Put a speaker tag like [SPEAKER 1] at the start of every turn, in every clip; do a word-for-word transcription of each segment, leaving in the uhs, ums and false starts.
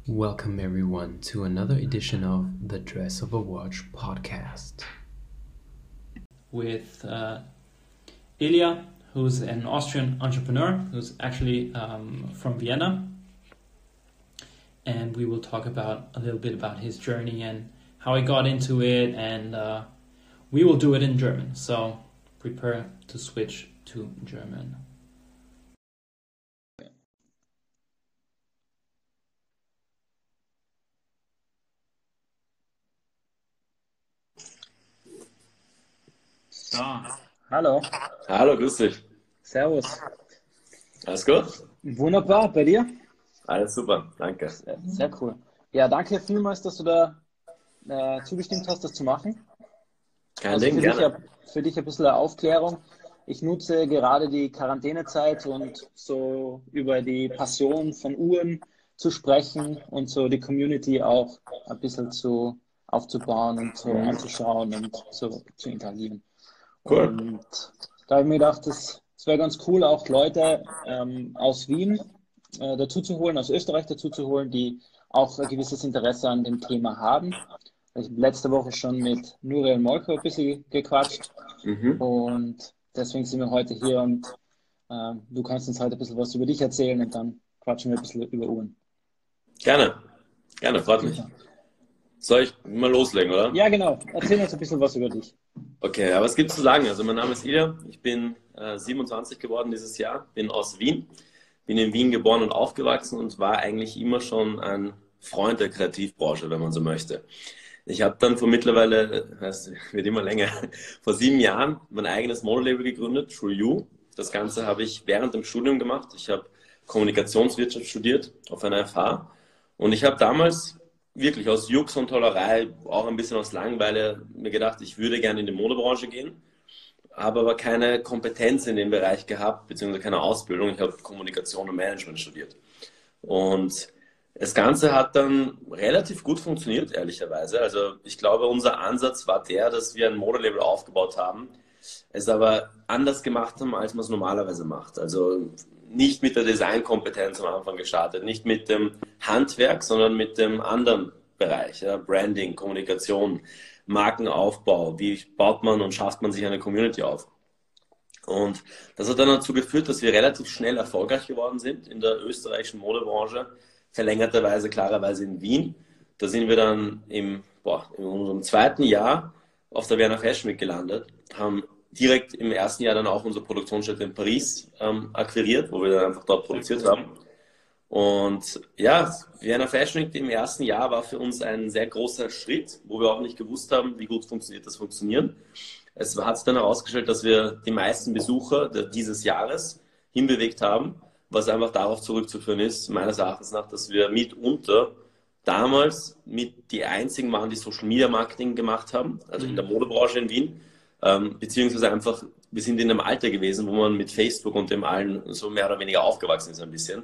[SPEAKER 1] Welcome, everyone, to another edition of the Dress of a Watch podcast. With uh, Ilya, who's an Austrian entrepreneur who's actually um, from Vienna. And we will talk about a little bit about his journey and how he got into it. And uh, we will do it in German. So prepare to switch to German.
[SPEAKER 2] So, hallo.
[SPEAKER 3] Hallo, grüß dich.
[SPEAKER 2] Servus.
[SPEAKER 3] Alles gut?
[SPEAKER 2] Wunderbar, bei dir?
[SPEAKER 3] Alles super, danke.
[SPEAKER 2] Sehr, sehr cool. Ja, danke vielmals, dass du da äh, zugestimmt hast, das zu machen.
[SPEAKER 3] Kein
[SPEAKER 2] Also
[SPEAKER 3] Ding,
[SPEAKER 2] für dich,
[SPEAKER 3] gerne.
[SPEAKER 2] ja- für dich ein bisschen eine Aufklärung. Ich nutze gerade die Quarantänezeit und so über die Passion von Uhren zu sprechen und so die Community auch ein bisschen zu aufzubauen und so
[SPEAKER 3] Mhm.
[SPEAKER 2] anzuschauen und so zu interagieren.
[SPEAKER 3] Cool.
[SPEAKER 2] Und da habe ich mir gedacht, das, das wäre ganz cool, auch Leute ähm, aus Wien äh, dazu zu holen, aus Österreich dazu zu holen, die auch ein gewisses Interesse an dem Thema haben. Ich habe letzte Woche schon mit Nuriel Molko ein bisschen gequatscht
[SPEAKER 3] Mhm.
[SPEAKER 2] und deswegen sind wir heute hier und äh, du kannst uns heute ein bisschen was über dich erzählen und dann quatschen wir ein bisschen über Uhren.
[SPEAKER 3] Gerne, gerne, freut mich.
[SPEAKER 2] Super.
[SPEAKER 3] Soll ich mal loslegen, oder?
[SPEAKER 2] Ja, genau. Erzähl uns ein bisschen was über dich.
[SPEAKER 3] Okay, ja, was gibt's zu sagen? Also mein Name ist Ilya, ich bin äh, siebenundzwanzig geworden dieses Jahr, bin aus Wien, bin in Wien geboren und aufgewachsen und war eigentlich immer schon ein Freund der Kreativbranche, wenn man so möchte. Ich habe dann vor mittlerweile, es wird immer länger, vor sieben Jahren mein eigenes Modelabel gegründet, True You. Das Ganze habe ich während dem Studium gemacht. Ich habe Kommunikationswirtschaft studiert auf einer F H und ich habe damals wirklich aus Jux und Tollerei, auch ein bisschen aus Langeweile, mir gedacht, ich würde gerne in die Modebranche gehen, habe aber keine Kompetenz in dem Bereich gehabt, beziehungsweise keine Ausbildung. Ich habe Kommunikation und Management studiert. Und das Ganze hat dann relativ gut funktioniert, ehrlicherweise. Also ich glaube, unser Ansatz war der, dass wir ein Modelabel aufgebaut haben, es aber anders gemacht haben, als man es normalerweise macht. Also nicht mit der Designkompetenz am Anfang gestartet, nicht mit dem Handwerk, sondern mit dem anderen Bereich, ja, Branding, Kommunikation, Markenaufbau, wie baut man und schafft man sich eine Community auf. Und das hat dann dazu geführt, dass wir relativ schnell erfolgreich geworden sind in der österreichischen Modebranche, verlängerterweise klarerweise in Wien. Da sind wir dann im, boah, in unserem zweiten Jahr auf der Vienna Fashion Week gelandet, haben direkt im ersten Jahr dann auch unsere Produktionsstätte in Paris ähm, akquiriert, wo wir dann einfach dort produziert haben. Und ja, Vienna Fashion Week im ersten Jahr war für uns ein sehr großer Schritt, wo wir auch nicht gewusst haben, wie gut funktioniert das Funktionieren. Es hat sich dann herausgestellt, dass wir die meisten Besucher dieses Jahres hinbewegt haben, was einfach darauf zurückzuführen ist, meines Erachtens nach, dass wir mitunter damals mit die einzigen waren, die Social Media Marketing gemacht haben, also in der Modebranche in Wien, ähm, beziehungsweise einfach, wir sind in einem Alter gewesen, wo man mit Facebook und dem allen so mehr oder weniger aufgewachsen ist ein bisschen.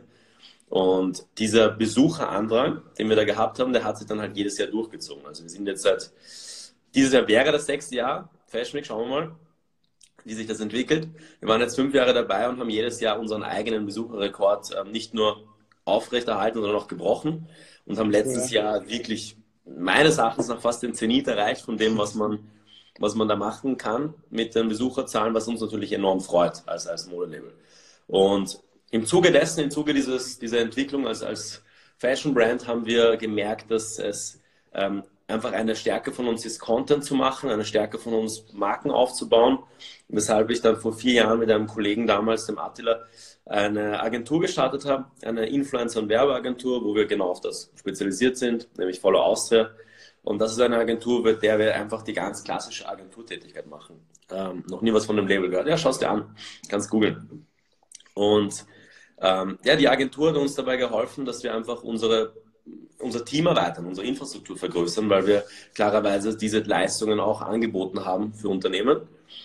[SPEAKER 3] Und dieser Besucherandrang, den wir da gehabt haben, der hat sich dann halt jedes Jahr durchgezogen. Also wir sind jetzt seit, dieses Jahr wäre das sechste Jahr, Fashion Week, schauen wir mal, wie sich das entwickelt. Wir waren jetzt fünf Jahre dabei und haben jedes Jahr unseren eigenen Besucherrekord ähm, nicht nur aufrechterhalten, sondern auch gebrochen und haben letztes
[SPEAKER 2] Ja.
[SPEAKER 3] Jahr wirklich meines Erachtens nach fast den Zenit erreicht von dem, was man, was man da machen kann mit den Besucherzahlen, was uns natürlich enorm freut als, als Modelabel. Und im Zuge dessen, im Zuge dieses, dieser Entwicklung als, als Fashion Brand haben wir gemerkt, dass es ähm, einfach eine Stärke von uns ist, Content zu machen, eine Stärke von uns, Marken aufzubauen. Weshalb ich dann vor vier Jahren mit einem Kollegen damals, dem Attila, eine Agentur gestartet habe, eine Influencer- und Werbeagentur, wo wir genau auf das spezialisiert sind, nämlich Follow Austria. Und das ist eine Agentur, mit der wir einfach die ganz klassische Agenturtätigkeit machen. Ähm, noch nie was von dem Label gehört. Ja, schau es dir an, kannst googeln. Und ähm, ja, die Agentur hat uns dabei geholfen, dass wir einfach unsere unser Team erweitern, unsere Infrastruktur vergrößern, weil wir klarerweise diese Leistungen auch angeboten haben für Unternehmen.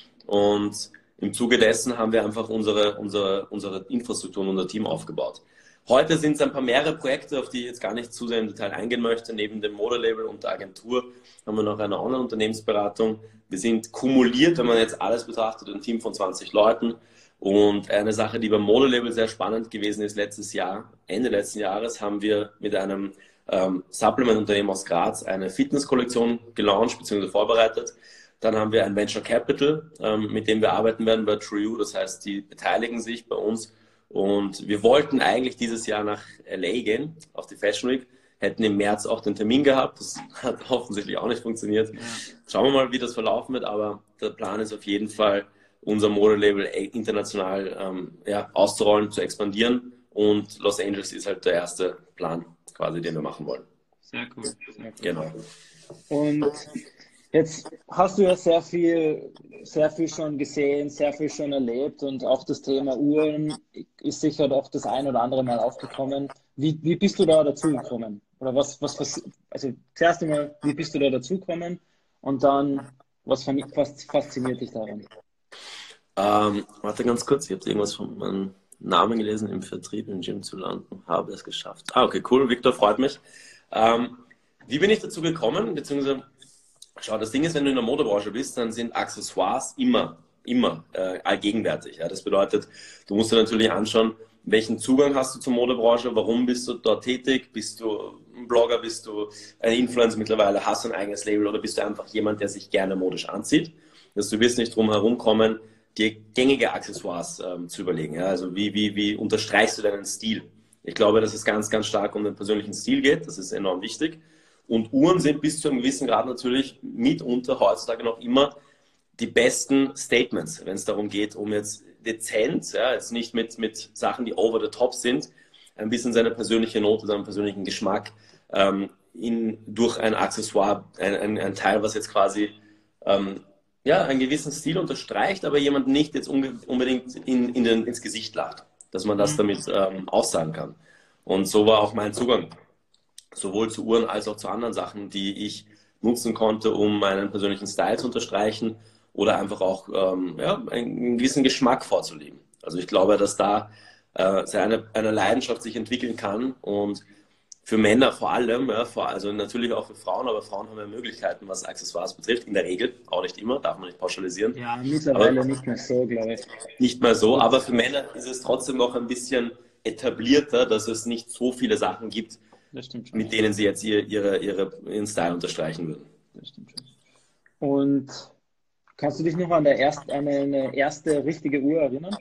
[SPEAKER 3] Und im Zuge dessen haben wir einfach unsere, unsere, unsere Infrastruktur und unser Team aufgebaut. Heute sind es ein paar mehrere Projekte, auf die ich jetzt gar nicht zu sehr im Detail eingehen möchte. Neben dem Modelabel und der Agentur haben wir noch eine Online-Unternehmensberatung. Wir sind kumuliert, wenn man jetzt alles betrachtet, ein Team von zwanzig Leuten. Und eine Sache, die beim Modelabel sehr spannend gewesen ist letztes Jahr, Ende letzten Jahres, haben wir mit einem ähm, Supplement-Unternehmen aus Graz eine Fitness-Kollektion gelauncht bzw. vorbereitet. Dann haben wir ein Venture Capital, ähm, mit dem wir arbeiten werden bei TrueU. Das heißt, die beteiligen sich bei uns. Und wir wollten eigentlich dieses Jahr nach L A gehen, auf die Fashion Week. Hätten im März auch den Termin gehabt. Das hat offensichtlich auch nicht funktioniert. Schauen wir mal, wie das verlaufen wird. Aber der Plan ist auf jeden Fall, unser Modelabel international ähm, ja, auszurollen, zu expandieren. Und Los Angeles ist halt der erste Plan, quasi, den wir machen wollen.
[SPEAKER 2] Sehr cool. Sehr cool.
[SPEAKER 3] Genau.
[SPEAKER 2] Und jetzt hast du ja sehr viel, sehr viel schon gesehen, sehr viel schon erlebt und auch das Thema Uhren ist sicher doch das ein oder andere Mal aufgekommen. Wie, wie bist du da dazugekommen? Oder was, was, was, also zuerst einmal, wie bist du da dazugekommen und dann, was, was fasziniert dich daran?
[SPEAKER 3] Ähm, warte ganz kurz, ich habe irgendwas von meinem Namen gelesen, im Vertrieb, im Gym zu landen, habe es geschafft. Ah, okay, cool, Victor, freut mich. Ähm, wie bin ich dazu gekommen, beziehungsweise schau, das Ding ist, wenn du in der Modebranche bist, dann sind Accessoires immer, immer äh, allgegenwärtig. Ja? Das bedeutet, du musst dir natürlich anschauen, welchen Zugang hast du zur Modebranche, warum bist du dort tätig, bist du ein Blogger, bist du ein Influencer mittlerweile, hast du ein eigenes Label oder bist du einfach jemand, der sich gerne modisch anzieht. Dass du wirst nicht drum herum kommen, dir gängige Accessoires ähm, zu überlegen. Ja? Also wie, wie, wie unterstreichst du deinen Stil? Ich glaube, dass es ganz, ganz stark um den persönlichen Stil geht. Das ist enorm wichtig. Und Uhren sind bis zu einem gewissen Grad natürlich mitunter heutzutage noch immer die besten Statements, wenn es darum geht, um jetzt dezent, ja, jetzt nicht mit, mit Sachen, die over the top sind, ein bisschen seine persönliche Note, seinen persönlichen Geschmack ähm, in, durch ein Accessoire, ein, ein, ein Teil, was jetzt quasi ähm, ja, einen gewissen Stil unterstreicht, aber jemand nicht jetzt unbedingt in, in den, ins Gesicht lacht, dass man das damit ähm, aussagen kann. Und so war auch mein Zugang, sowohl zu Uhren als auch zu anderen Sachen, die ich nutzen konnte, um meinen persönlichen Style zu unterstreichen oder einfach auch ähm, ja, einen gewissen Geschmack vorzuleben. Also ich glaube, dass da äh, eine, eine Leidenschaft sich entwickeln kann und für Männer vor allem, ja, vor, also natürlich auch für Frauen, aber Frauen haben ja Möglichkeiten, was Accessoires betrifft, in der Regel, auch nicht immer, darf man nicht pauschalisieren.
[SPEAKER 2] Ja, mittlerweile aber nicht mehr so, glaube ich.
[SPEAKER 3] Nicht mehr so, aber für Männer ist es trotzdem noch ein bisschen etablierter, dass es nicht so viele Sachen gibt, mit denen sie jetzt ihr, ihre, ihre, ihren Style unterstreichen würden.
[SPEAKER 2] Das stimmt schon. Und kannst du dich noch an, der erst, an eine erste richtige Uhr erinnern?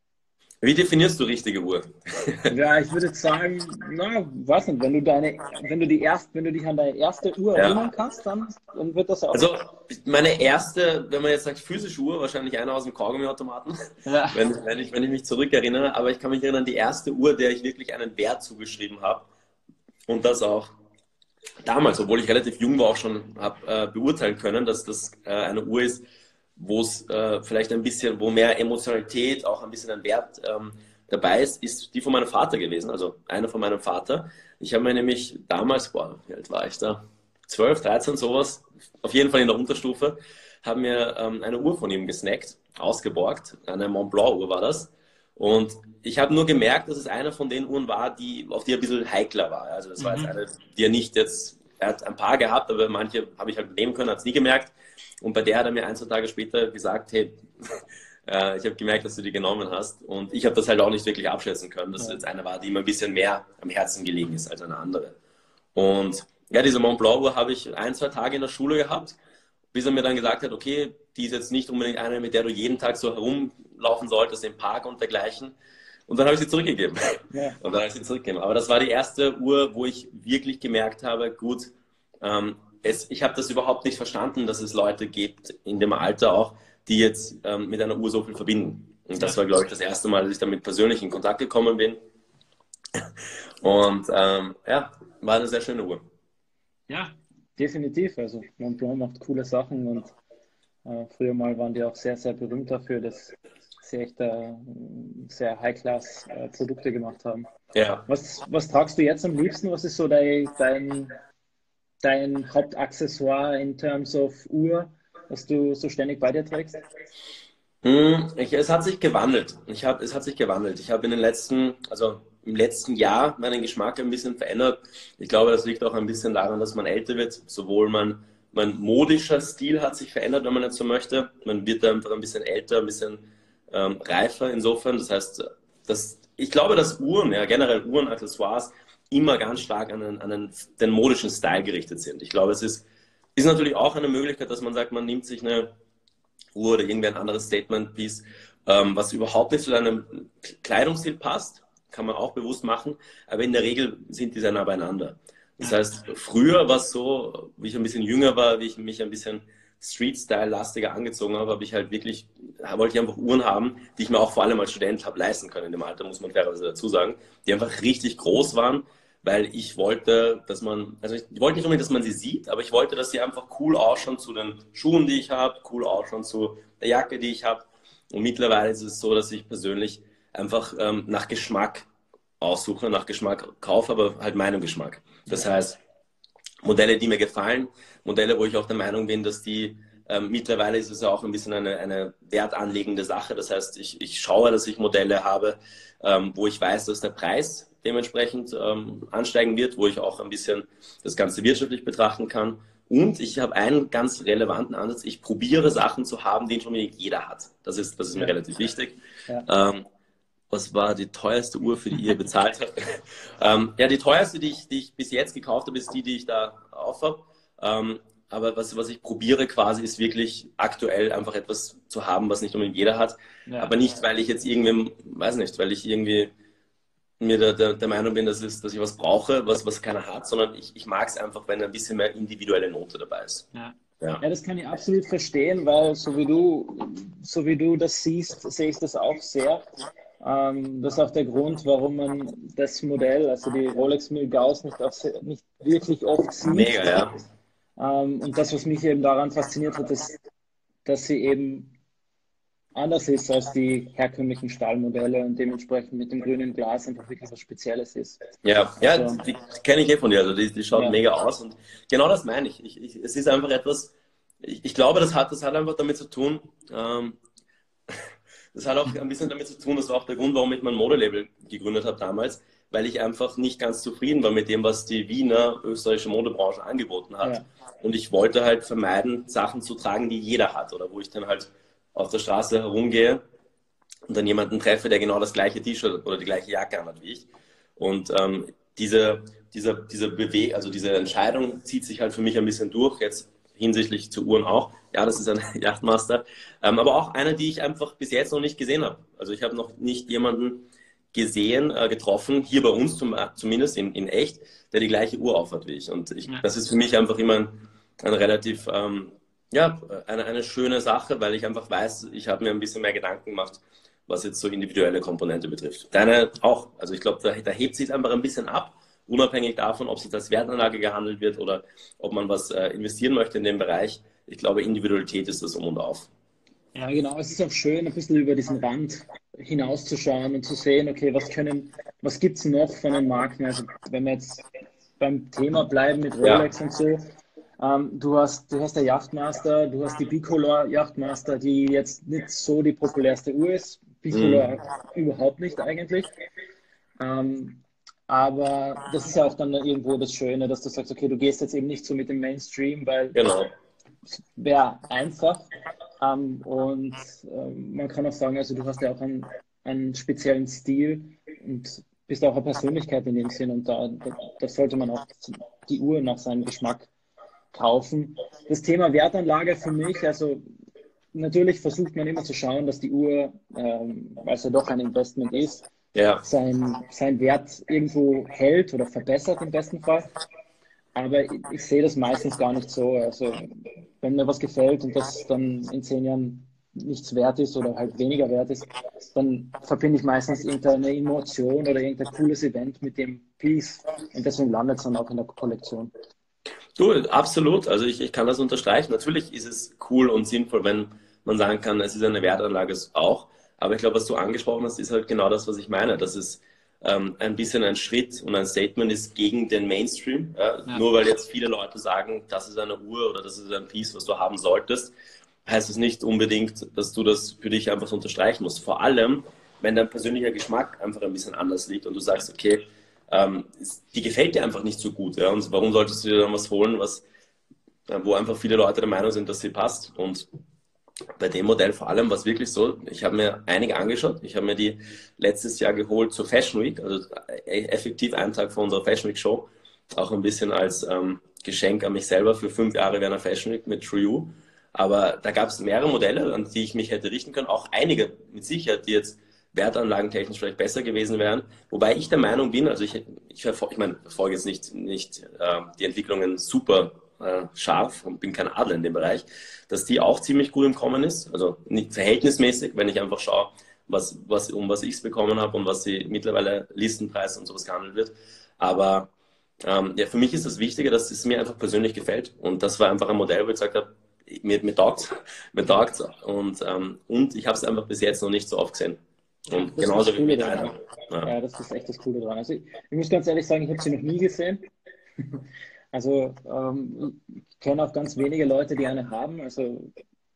[SPEAKER 3] Wie definierst du richtige Uhr?
[SPEAKER 2] Ja, ich würde sagen, na, weiß nicht, wenn du deine, wenn du die erst, wenn du dich an deine erste Uhr
[SPEAKER 3] Ja.
[SPEAKER 2] erinnern kannst, dann, dann wird das auch.
[SPEAKER 3] Also meine erste, wenn man jetzt sagt physische Uhr, wahrscheinlich eine aus dem Kaugummiautomaten,
[SPEAKER 2] Ja.
[SPEAKER 3] wenn, wenn, ich, wenn ich mich zurückerinnere, aber ich kann mich erinnern, die erste Uhr, der ich wirklich einen Wert zugeschrieben habe und das auch damals, obwohl ich relativ jung war, auch schon habe äh, beurteilen können, dass das äh, eine Uhr ist, wo es äh, vielleicht ein bisschen, wo mehr Emotionalität, auch ein bisschen ein Wert ähm, dabei ist, ist die von meinem Vater gewesen, also eine von meinem Vater. Ich habe mir nämlich damals, boah, wie alt war ich da? zwölf, dreizehn, sowas, auf jeden Fall in der Unterstufe, haben mir ähm, eine Uhr von ihm gesnackt, ausgeborgt, eine Montblanc-Uhr war das. Und ich habe nur gemerkt, dass es eine von den Uhren war, die, auf die er ein bisschen heikler war. Also das war jetzt eine, die er nicht jetzt, er hat ein paar gehabt, aber manche habe ich halt nehmen können, hat es nie gemerkt. Und bei der hat er mir ein, zwei Tage später gesagt, hey, äh, ich habe gemerkt, dass du die genommen hast. Und ich habe das halt auch nicht wirklich abschätzen können, dass es jetzt eine war, die mir ein bisschen mehr am Herzen gelegen ist als eine andere. Und ja, diese Montblanc-Uhr habe ich ein, zwei Tage in der Schule gehabt, bis er mir dann gesagt hat, okay, die ist jetzt nicht unbedingt eine, mit der du jeden Tag so herumlaufen solltest im Park und dergleichen. Und dann habe ich sie zurückgegeben. Ja. Und dann habe ich sie zurückgegeben. Aber das war die erste Uhr, wo ich wirklich gemerkt habe, gut, ähm, es, ich habe das überhaupt nicht verstanden, dass es Leute gibt, in dem Alter auch, die jetzt ähm, mit einer Uhr so viel verbinden. Und das war, glaube ich, das erste Mal, dass ich damit persönlich in Kontakt gekommen bin. Und ähm, ja, war eine sehr schöne Uhr.
[SPEAKER 2] Ja, definitiv. Also Montblanc macht coole Sachen und äh, früher mal waren die auch sehr, sehr berühmt dafür, dass sie echt äh, sehr High-Class-Produkte äh, gemacht haben.
[SPEAKER 3] Ja.
[SPEAKER 2] Was, was tragst du jetzt am liebsten? Was ist so dein, dein, dein Hauptaccessoire in terms of Uhr, was du so ständig bei dir trägst?
[SPEAKER 3] Hm, ich, es hat sich gewandelt. Ich hab, es hat sich gewandelt. Ich habe in den letzten, also im letzten Jahr meinen Geschmack ein bisschen verändert. Ich glaube, das liegt auch ein bisschen daran, dass man älter wird. Sowohl mein, mein modischer Stil hat sich verändert, wenn man jetzt so möchte. Man wird einfach ein bisschen älter, ein bisschen ähm, reifer insofern. Das heißt, dass, ich glaube, dass Uhren, ja generell Uhren, Accessoires, immer ganz stark an, den, an den, den modischen Style gerichtet sind. Ich glaube, es ist, ist natürlich auch eine Möglichkeit, dass man sagt, man nimmt sich eine Uhr oder irgendwie ein anderes Statement-Piece, ähm, was überhaupt nicht zu deinem Kleidungsstil passt, kann man auch bewusst machen, aber in der Regel sind die sehr nah beieinander. Das heißt, früher war es so, wie ich ein bisschen jünger war, wie ich mich ein bisschen Street-Style-lastiger angezogen habe, habe ich halt wirklich, wollte ich einfach Uhren haben, die ich mir auch vor allem als Student habe leisten können in dem Alter, muss man fairerweise dazu sagen, die einfach richtig groß waren, weil ich wollte, dass man, also ich wollte nicht unbedingt, dass man sie sieht, aber ich wollte, dass sie einfach cool ausschauen zu den Schuhen, die ich habe, cool ausschauen zu der Jacke, die ich habe. Und mittlerweile ist es so, dass ich persönlich einfach ähm, nach Geschmack aussuche, nach Geschmack kaufe, aber halt meinem Geschmack. Das heißt, Modelle, die mir gefallen, Modelle, wo ich auch der Meinung bin, dass die, ähm, mittlerweile ist es ja auch ein bisschen eine, eine wertanlegende Sache. Das heißt, ich, ich schaue, dass ich Modelle habe, ähm, wo ich weiß, dass der Preis dementsprechend ähm, ansteigen wird, wo ich auch ein bisschen das Ganze wirtschaftlich betrachten kann. Und ich habe einen ganz relevanten Ansatz. Ich probiere Sachen zu haben, die schon jeder hat. Das ist, das ist mir ja. relativ wichtig. Ja. Ähm, was war die teuerste Uhr, für die ihr bezahlt habt? ähm, ja, die teuerste, die ich, die ich bis jetzt gekauft habe, ist die, die ich da auf habe. Ähm, aber was, was ich probiere quasi, ist wirklich aktuell einfach etwas zu haben, was nicht unbedingt jeder hat. Ja. Aber nicht, weil ich jetzt irgendwie, weiß nicht, weil ich irgendwie mir der, der, der Meinung bin, dass, es, dass ich was brauche, was, was keiner hat, sondern ich, ich mag es einfach, wenn ein bisschen mehr individuelle Note dabei ist.
[SPEAKER 2] Ja. Ja. Ja, das kann ich absolut verstehen, weil so wie du, so wie du das siehst, sehe ich das auch sehr. Ähm, das ist auch der Grund, warum man das Modell, also die Rolex Mille Gauss, nicht, auch sehr, nicht wirklich oft sieht.
[SPEAKER 3] Mega, ja.
[SPEAKER 2] Ähm, und das, was mich eben daran fasziniert hat, ist, dass sie eben anders ist als die herkömmlichen Stahlmodelle und dementsprechend mit dem grünen Glas einfach wirklich was Spezielles ist.
[SPEAKER 3] Ja, ja, also, die, die kenne ich eh von dir, also die, die schaut ja. mega aus und genau das meine ich. ich, ich es ist einfach etwas, ich, ich glaube, das hat, das hat einfach damit zu tun, ähm, das hat auch ein bisschen damit zu tun, das war auch der Grund, warum ich mein Modelabel gegründet habe damals, weil ich einfach nicht ganz zufrieden war mit dem, was die Wiener österreichische Modebranche angeboten hat. Ja. Und ich wollte halt vermeiden, Sachen zu tragen, die jeder hat oder wo ich dann halt auf der Straße herumgehe und dann jemanden treffe, der genau das gleiche T-Shirt oder die gleiche Jacke anhat wie ich. Und ähm, diese, diese, diese Bewe also diese Entscheidung zieht sich halt für mich ein bisschen durch, jetzt hinsichtlich zu Uhren auch. Ja, das ist ein Yachtmaster. Ähm, aber auch eine, die ich einfach bis jetzt noch nicht gesehen habe. Also ich habe noch nicht jemanden gesehen, äh, getroffen, hier bei uns zum, zumindest in, in echt, der die gleiche Uhr aufhat wie ich. Und ich, das ist für mich einfach immer ein, ein relativ... Ähm, Ja, eine, eine schöne Sache, weil ich einfach weiß, ich habe mir ein bisschen mehr Gedanken gemacht, was jetzt so individuelle Komponente betrifft. Deine auch. Also ich glaube, da, da hebt sich einfach ein bisschen ab, unabhängig davon, ob sich als Wertanlage gehandelt wird oder ob man was äh, investieren möchte in dem Bereich. Ich glaube, Individualität ist das um und auf.
[SPEAKER 2] Ja, genau. Es ist auch schön, ein bisschen über diesen Rand hinauszuschauen und zu sehen, okay, was können, was gibt es noch von den Marken? Also wenn wir jetzt beim Thema bleiben mit Rolex ja. und so, Ähm, du hast, du hast der Yachtmaster, du hast die Bicolor Yachtmaster, die jetzt nicht so die populärste Uhr ist. Bicolor mm. überhaupt nicht eigentlich. Ähm, aber das ist ja auch dann irgendwo das Schöne, dass du sagst, okay, du gehst jetzt eben nicht so mit dem Mainstream, weil
[SPEAKER 3] genau.
[SPEAKER 2] es wäre einfach. Ähm, und ähm, man kann auch sagen, also du hast ja auch einen, einen speziellen Stil und bist auch eine Persönlichkeit in dem Sinn. Und da, da, da sollte man auch die Uhr nach seinem Geschmack kaufen. Das Thema Wertanlage für mich, also natürlich versucht man immer zu schauen, dass die Uhr, ähm, weil es ja doch ein Investment ist, ja. sein, sein Wert irgendwo hält oder verbessert im besten Fall. Aber ich, ich sehe das meistens gar nicht so. Also wenn mir was gefällt und das dann in zehn Jahren nichts wert ist oder halt weniger wert ist, dann verbinde ich meistens irgendeine Emotion oder irgendein cooles Event mit dem Piece und deswegen landet es dann auch in der Kollektion.
[SPEAKER 3] Du, absolut. Also ich, ich kann das unterstreichen. Natürlich ist es cool und sinnvoll, wenn man sagen kann, es ist eine Wertanlage auch. Aber ich glaube, was du angesprochen hast, ist halt genau das, was ich meine. Dass es ähm, ein bisschen ein Schritt und ein Statement ist gegen den Mainstream. Ja? Ja. Nur weil jetzt viele Leute sagen, das ist eine Uhr oder das ist ein Piece, was du haben solltest, heißt es nicht unbedingt, dass du das für dich einfach so unterstreichen musst. Vor allem, wenn dein persönlicher Geschmack einfach ein bisschen anders liegt und du sagst, okay, Ähm, die gefällt dir einfach nicht so gut. Ja? Und warum solltest du dir dann was holen, was, wo einfach viele Leute der Meinung sind, dass sie passt? Und bei dem Modell vor allem war es wirklich so, ich habe mir einige angeschaut. Ich habe mir die letztes Jahr geholt zur Fashion Week, also effektiv einen Tag vor unserer Fashion Week Show. Auch ein bisschen als ähm, Geschenk an mich selber für fünf Jahre Werner Fashion Week mit True You. Aber da gab es mehrere Modelle, an die ich mich hätte richten können. Auch einige mit Sicherheit, die jetzt wertanlagentechnisch vielleicht besser gewesen wären. Wobei ich der Meinung bin, also ich, ich, verfolge, ich meine, verfolge jetzt nicht, nicht äh, die Entwicklungen super äh, scharf und bin kein Adler in dem Bereich, dass die auch ziemlich gut im Kommen ist. Also nicht verhältnismäßig, wenn ich einfach schaue, was, was, um was ich es bekommen habe und was sie mittlerweile Listenpreis und sowas gehandelt wird. Aber ähm, ja, für mich ist das Wichtige, dass es mir einfach persönlich gefällt. Und das war einfach ein Modell, wo ich gesagt habe, mir, mir taugt mir taugt's. Und, ähm, und ich habe es einfach bis jetzt noch nicht so oft gesehen. Und
[SPEAKER 2] Das
[SPEAKER 3] genauso
[SPEAKER 2] ist das
[SPEAKER 3] wie
[SPEAKER 2] Coole
[SPEAKER 3] mit
[SPEAKER 2] dran.
[SPEAKER 3] einem. Ja.
[SPEAKER 2] Ja, das ist echt das Coole dran. Also ich, ich muss ganz ehrlich sagen, ich habe sie noch nie gesehen. Also ähm, ich kenne auch ganz wenige Leute, die eine haben. Also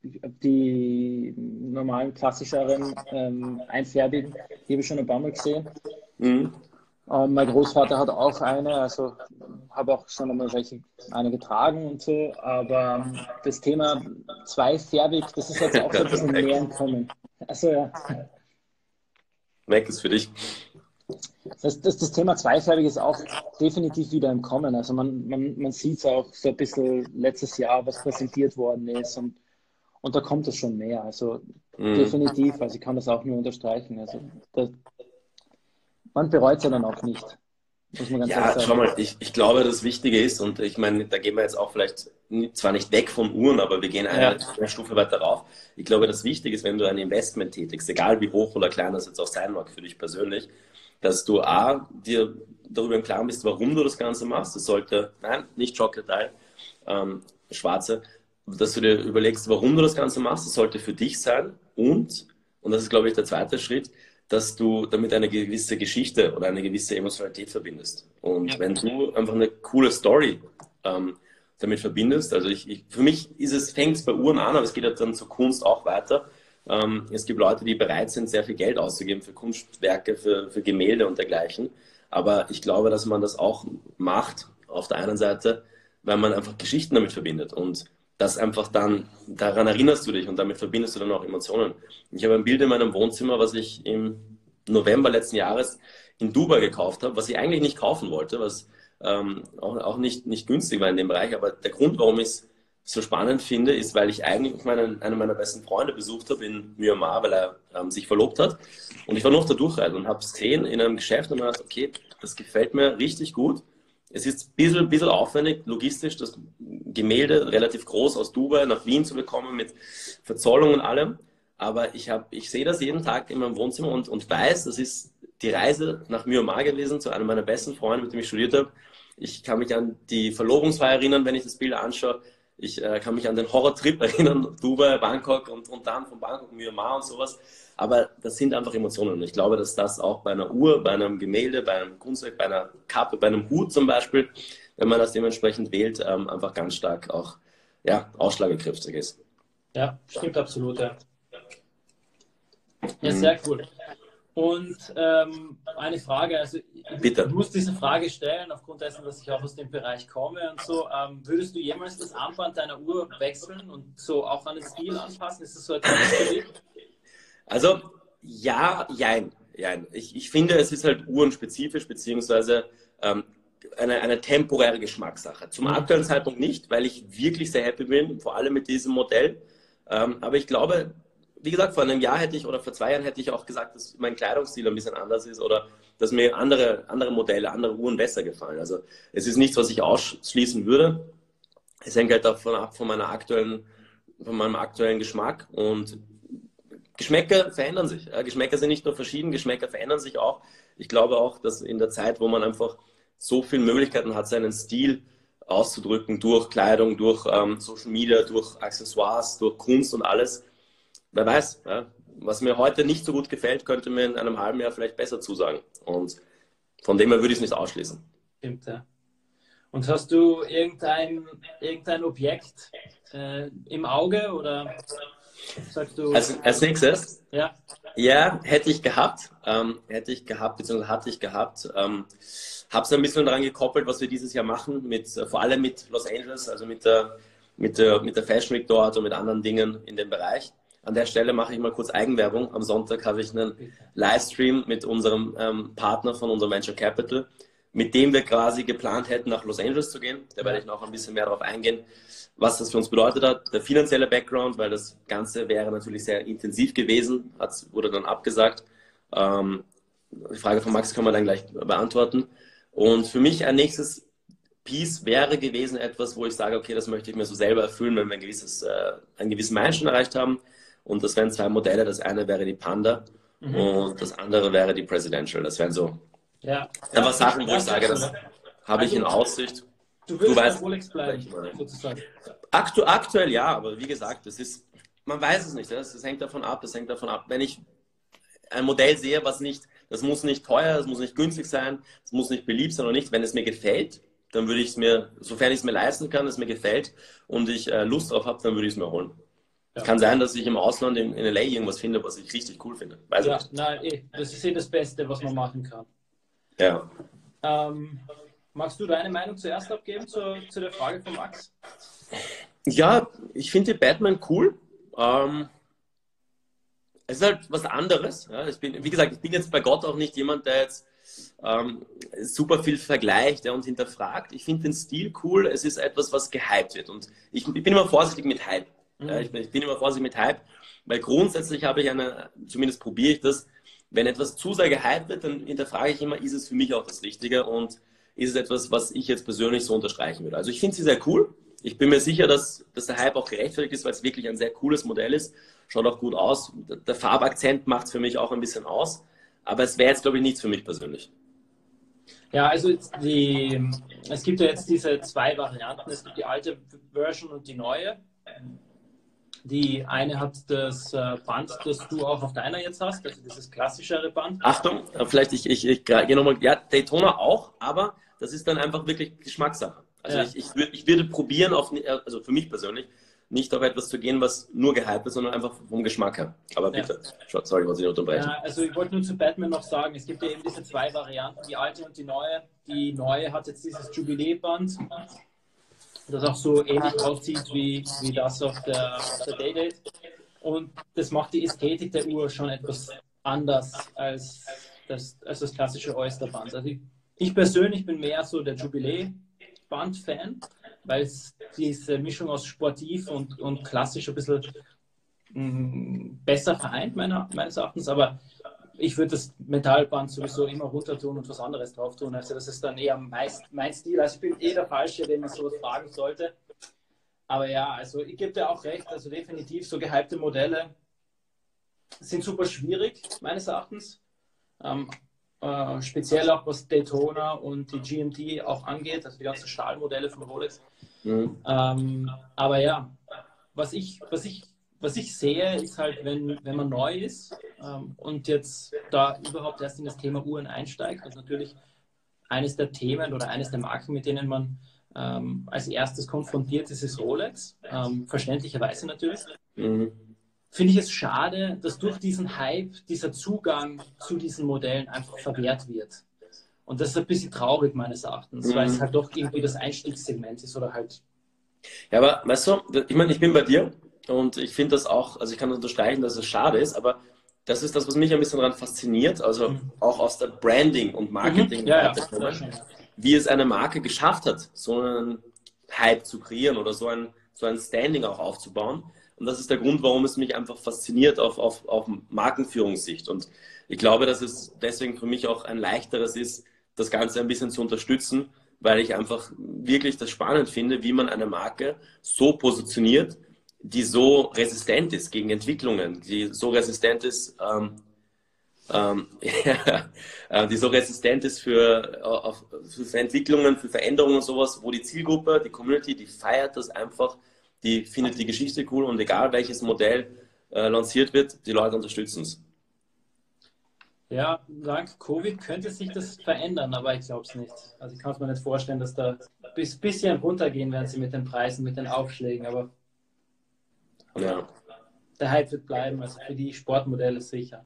[SPEAKER 2] die normalen, klassischeren, ähm, einfärbigen, die habe ich schon ein paar Mal gesehen.
[SPEAKER 3] Mhm.
[SPEAKER 2] Ähm, mein Großvater hat auch eine, also habe auch schon einmal welche eine getragen und so. Aber ähm, das Thema zweifärbig, das ist jetzt auch so ein bisschen
[SPEAKER 3] Weg.
[SPEAKER 2] mehr im Kommen. Also ja.
[SPEAKER 3] Weg ist für dich.
[SPEAKER 2] Das, das, das Thema zweifärbig ist auch definitiv wieder im Kommen. Also man, man, man sieht es auch so ein bisschen letztes Jahr, was präsentiert worden ist und, und da kommt es schon mehr. Also
[SPEAKER 3] Mhm.
[SPEAKER 2] definitiv, also ich kann das auch nur unterstreichen. Also das, man bereut es ja dann auch nicht, muss man ganz ehrlich
[SPEAKER 3] Ja,
[SPEAKER 2] sagen.
[SPEAKER 3] schau mal, ich, ich glaube, das Wichtige ist, und ich meine, da gehen wir jetzt auch vielleicht nicht- zwar nicht weg von Uhren, aber wir gehen eine,
[SPEAKER 2] Ja.
[SPEAKER 3] eine Stufe weiter rauf. Ich glaube, das Wichtige ist, wenn du ein Investment tätigst, egal wie hoch oder klein das jetzt auch sein mag für dich persönlich, dass du A, dir darüber im Klaren bist, warum du das Ganze machst. Das sollte, nein, nicht Chocolate Eye, ähm, schwarze, dass du dir überlegst, warum du das Ganze machst. Das sollte für dich sein und, und das ist, glaube ich, der zweite Schritt, dass du damit eine gewisse Geschichte oder eine gewisse Emotionalität verbindest. Und
[SPEAKER 2] Ja.
[SPEAKER 3] wenn du einfach eine coole Story ähm, damit verbindest, also ich, ich, für mich ist es, fängt es bei Uhren an, aber es geht ja dann zur Kunst auch weiter. Ähm, es gibt Leute, die bereit sind, sehr viel Geld auszugeben für Kunstwerke, für, für Gemälde und dergleichen. Aber ich glaube, dass man das auch macht, auf der einen Seite, weil man einfach Geschichten damit verbindet. Und das einfach dann, daran erinnerst du dich und damit verbindest du dann auch Emotionen. Ich habe ein Bild in meinem Wohnzimmer, was ich im November letzten Jahres in Dubai gekauft habe, was ich eigentlich nicht kaufen wollte, was ähm, auch, auch nicht, nicht günstig war in dem Bereich. Aber der Grund, warum ich es so spannend finde, ist, weil ich eigentlich meinen, einen meiner besten Freunde besucht habe in Myanmar, weil er ähm, sich verlobt hat. Und ich war noch da durchreisen und habe es gesehen in einem Geschäft und habe gedacht, okay, das gefällt mir richtig gut. Es ist ein bisschen, bisschen aufwendig, logistisch, das Gemälde relativ groß aus Dubai nach Wien zu bekommen mit Verzollung und allem. Aber ich, hab, ich sehe das jeden Tag in meinem Wohnzimmer und, und weiß, das ist die Reise nach Myanmar gewesen, zu einem meiner besten Freunde, mit dem ich studiert habe. Ich kann mich an die Verlobungsfeier erinnern, wenn ich das Bild anschaue. Ich äh, kann mich an den Horrortrip erinnern, Dubai, Bangkok und, und dann von Bangkok, Myanmar und sowas. Aber das sind einfach Emotionen. Und ich glaube, dass das auch bei einer Uhr, bei einem Gemälde, bei einem Kunstwerk, bei einer Kappe, bei einem Hut zum Beispiel, wenn man das dementsprechend wählt, ähm, einfach ganz stark auch ja, ausschlagkräftig ist.
[SPEAKER 1] Ja, stimmt absolut, ja. Ja,
[SPEAKER 3] Mhm.
[SPEAKER 1] sehr cool. Und ähm, eine Frage, also ich,
[SPEAKER 3] Bitte.
[SPEAKER 1] ich muss diese Frage stellen, aufgrund dessen, dass ich auch aus dem Bereich komme und so. Ähm, würdest du jemals das Armband deiner Uhr wechseln und so auch an den Stil anpassen? Ist das so etwas für dich?
[SPEAKER 3] Also, ja, jein. jein. Ich, ich finde, es ist halt uhrenspezifisch, beziehungsweise ähm, eine, eine temporäre Geschmackssache. Zum
[SPEAKER 1] Mhm.
[SPEAKER 3] aktuellen Zeitpunkt nicht, weil ich wirklich sehr happy bin, vor allem mit diesem Modell. Ähm, aber ich glaube, wie gesagt, vor einem Jahr hätte ich oder vor zwei Jahren hätte ich auch gesagt, dass mein Kleidungsstil ein bisschen anders ist oder dass mir andere, andere Modelle, andere Uhren besser gefallen. Also es ist nichts, was ich ausschließen würde. Es hängt halt davon ab, von meiner aktuellen, von meinem aktuellen Geschmack und Geschmäcker verändern sich. Ja, Geschmäcker sind nicht nur verschieden, Geschmäcker verändern sich auch. Ich glaube auch, dass in der Zeit, wo man einfach so viele Möglichkeiten hat, seinen Stil auszudrücken durch Kleidung, durch ähm, Social Media, durch Accessoires, durch Kunst und alles, wer weiß, ja, was mir heute nicht so gut gefällt, könnte mir in einem halben Jahr vielleicht besser zusagen. Und von dem her würde ich es nicht ausschließen.
[SPEAKER 1] Stimmt, ja. Und hast du irgendein, irgendein Objekt äh, im Auge oder sagst du?
[SPEAKER 3] Als, als nächstes,
[SPEAKER 1] Ja,
[SPEAKER 3] ja, hätte ich gehabt, ähm, hätte ich gehabt, beziehungsweise hatte ich gehabt, ähm, habe es ein bisschen daran gekoppelt, was wir dieses Jahr machen, mit, äh, vor allem mit Los Angeles, also mit der, mit der, mit der Fashion Week dort und mit anderen Dingen in dem Bereich. an der Stelle mache ich mal kurz Eigenwerbung. Am Sonntag habe ich einen Livestream mit unserem ähm, Partner von unserem Venture Capital, mit dem wir quasi geplant hätten, nach Los Angeles zu gehen. Da werde ich noch ein bisschen mehr darauf eingehen, was das für uns bedeutet hat. Der finanzielle Background, weil das Ganze wäre natürlich sehr intensiv gewesen, hat, wurde dann abgesagt. Ähm, die Frage von Max können wir dann gleich beantworten. Und für mich ein nächstes Piece wäre gewesen etwas, wo ich sage, okay, das möchte ich mir so selber erfüllen, wenn wir ein gewisses, äh, einen gewissen Meilenstein erreicht haben. Und das wären zwei Modelle. Das eine wäre die Panda mhm. und das andere wäre die Presidential. Das wären so
[SPEAKER 1] ja.
[SPEAKER 3] einfach Sachen, wo ich sage, das habe ich in Aussicht.
[SPEAKER 1] Du willst
[SPEAKER 3] du weißt,
[SPEAKER 1] bei Rolex bleiben, sozusagen.
[SPEAKER 3] Aktu aktuell ja, aber wie gesagt, das ist, man weiß es nicht. Das, das hängt davon ab, das hängt davon ab. Wenn ich ein Modell sehe, was nicht, das muss nicht teuer, das muss nicht günstig sein, das muss nicht beliebt sein oder nicht, wenn es mir gefällt, dann würde ich es mir, sofern ich es mir leisten kann, es mir gefällt und ich äh, Lust drauf habe, dann würde ich es mir holen. Es ja. kann sein, dass ich im Ausland in, in L A irgendwas finde, was ich richtig cool finde. Weiß
[SPEAKER 1] ja,
[SPEAKER 3] nicht.
[SPEAKER 1] nein, eh, das ist eh das Beste, was man machen kann.
[SPEAKER 3] Ja.
[SPEAKER 1] Ähm, magst du deine Meinung zuerst abgeben zu, zu der Frage von Max?
[SPEAKER 3] Ja, ich finde Batman cool. Ähm, es ist halt was anderes. Ja. Ich bin, wie gesagt, ich bin jetzt bei Gott auch nicht jemand, der jetzt ähm, super viel vergleicht ja, und hinterfragt. Ich finde den Stil cool. Es ist etwas, was gehypt wird. Und ich, ich bin immer vorsichtig mit Hype. Mhm. Ja, ich, bin, ich bin immer vorsichtig mit Hype, weil grundsätzlich habe ich eine, zumindest probiere ich das, wenn etwas zu sehr gehypt wird, dann hinterfrage ich immer, ist es für mich auch das Richtige und ist es etwas, was ich jetzt persönlich so unterstreichen würde. Also ich finde sie sehr cool. Ich bin mir sicher, dass, dass der Hype auch gerechtfertigt ist, weil es wirklich ein sehr cooles Modell ist. Schaut auch gut aus. Der Farbakzent macht es für mich auch ein bisschen aus. Aber es wäre jetzt, glaube ich, nichts für mich persönlich.
[SPEAKER 1] Ja, also die, es gibt ja jetzt diese zwei Varianten. Es gibt die alte Version und die neue. Die eine hat das Band, das du auch auf deiner jetzt hast, also dieses klassischere Band.
[SPEAKER 3] Achtung, vielleicht ich, ich, ich gehe nochmal, ja, Daytona auch, aber das ist dann einfach wirklich Geschmackssache. Also ja. ich, ich, würd, ich würde probieren, auf, also für mich persönlich, nicht auf etwas zu gehen, was nur gehypt ist, sondern einfach vom Geschmack her. Aber bitte, ja. sorry, ich wollte Sie nicht unterbrechen.
[SPEAKER 1] Ja, also ich wollte nur zu Batman noch sagen, es gibt ja eben diese zwei Varianten, die alte und die neue. Die neue hat jetzt dieses Jubiläeband, das auch so ähnlich aussieht wie, wie das auf der, auf der Day-Date. Und das macht die Ästhetik der Uhr schon etwas anders als das, als das klassische Oyster-Band. Also ich, ich persönlich bin mehr so der Jubiläe-Band-Fan, weil es diese Mischung aus sportiv und, und klassisch ein bisschen mh, besser vereint, meiner, meines Erachtens. Aber ich würde das Metallband sowieso immer runter tun und was anderes drauf tun. Also das ist dann eher meist, mein Stil. Also ich bin eh der Falsche, den man sowas fragen sollte. Aber ja, also ich gebe dir auch recht. Also definitiv so gehypte Modelle sind super schwierig, meines Erachtens. Ähm, äh, speziell auch was Daytona und die G M T auch angeht, also die ganzen Stahlmodelle von Rolex. Mhm. Ähm, aber ja, was ich, was ich Was ich sehe, ist halt, wenn, wenn man neu ist ähm, und jetzt da überhaupt erst in das Thema Uhren einsteigt, also natürlich eines der Themen oder eines der Marken, mit denen man ähm, als erstes konfrontiert ist, ist Rolex, ähm, verständlicherweise natürlich. Mhm. Finde ich es schade, dass durch diesen Hype dieser Zugang zu diesen Modellen einfach verwehrt wird. Und das ist ein bisschen traurig meines Erachtens, mhm. weil es halt doch irgendwie das Einstiegssegment ist oder halt...
[SPEAKER 3] Ja, aber weißt du, ich meine, ich bin bei dir. Und ich finde das auch, also ich kann unterstreichen, dass es schade ist, aber das ist das, was mich ein bisschen daran fasziniert, also mhm. auch aus der Branding- und Marketing,
[SPEAKER 1] mhm. ja, ja,
[SPEAKER 3] wie es eine Marke geschafft hat, so einen Hype zu kreieren oder so ein, so ein Standing auch aufzubauen. Und das ist der Grund, warum es mich einfach fasziniert auf, auf, auf Markenführungssicht. Und ich glaube, dass es deswegen für mich auch ein leichteres ist, das Ganze ein bisschen zu unterstützen, weil ich einfach wirklich das spannend finde, wie man eine Marke so positioniert, die so resistent ist gegen Entwicklungen, die so resistent ist, ähm, ähm, ja, die so resistent ist für, auf, für Entwicklungen, für Veränderungen und sowas, wo die Zielgruppe, die Community, die feiert das einfach, die findet die Geschichte cool und egal welches Modell äh, lanciert wird, die Leute unterstützen es.
[SPEAKER 1] Ja, dank Covid könnte sich das verändern, aber ich glaube es nicht. Also ich kann es mir nicht vorstellen, dass da bis bisschen runtergehen werden sie mit den Preisen, mit den Aufschlägen, aber
[SPEAKER 3] ja.
[SPEAKER 1] Der Hype wird bleiben, also für die Sportmodelle sicher.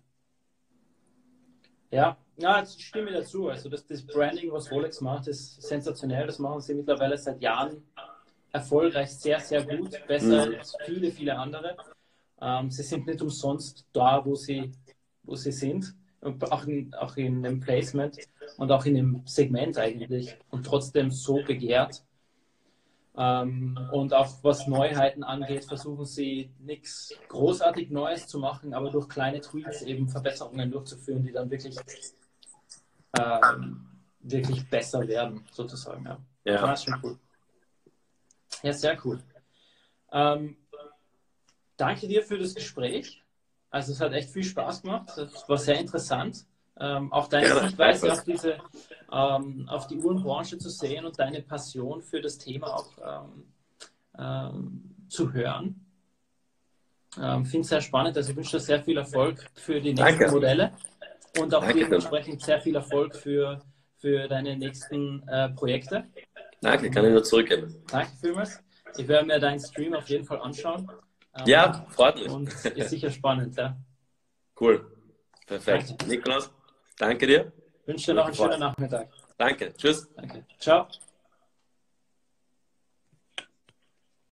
[SPEAKER 1] Ja, ja, ich stimme dazu. Also das, das Branding, was Rolex macht, ist sensationell. Das machen sie mittlerweile seit Jahren erfolgreich, sehr, sehr gut. Besser mhm. als viele, viele andere. Ähm, sie sind nicht umsonst da, wo sie, wo sie sind, und auch in, auch in dem Placement und auch in dem Segment eigentlich und trotzdem so begehrt. Ähm, und auch was Neuheiten angeht, versuchen sie nichts großartig Neues zu machen, aber durch kleine Tweaks eben Verbesserungen durchzuführen, die dann wirklich, ähm, wirklich besser werden, sozusagen. Ja.
[SPEAKER 3] Ja.
[SPEAKER 1] Das ist schon cool. Ja, sehr cool. Ähm, danke dir für das Gespräch. Also es hat echt viel Spaß gemacht. Es war sehr interessant. Ähm, auch deine
[SPEAKER 3] Gerne.
[SPEAKER 1] Sichtweise auf diese, ähm, auf die Uhrenbranche zu sehen und deine Passion für das Thema auch ähm, ähm, zu hören. Ähm, finde es sehr spannend. Also ich wünsche dir sehr viel Erfolg für die nächsten
[SPEAKER 3] Danke.
[SPEAKER 1] Modelle und auch
[SPEAKER 3] Danke.
[SPEAKER 1] dementsprechend sehr viel Erfolg für, für deine nächsten äh, Projekte.
[SPEAKER 3] Danke, kann ich nur zurückgeben.
[SPEAKER 1] Danke vielmals. Ich werde mir deinen Stream auf jeden Fall anschauen. Ähm,
[SPEAKER 3] Ja, freut mich.
[SPEAKER 1] Und ist sicher spannend. Ja.
[SPEAKER 3] Cool. Perfekt.
[SPEAKER 1] Danke.
[SPEAKER 3] Nikolaus, danke dir.
[SPEAKER 1] Ich wünsche dir noch einen schönen Nachmittag.
[SPEAKER 3] Danke. Tschüss.
[SPEAKER 1] Danke. Ciao.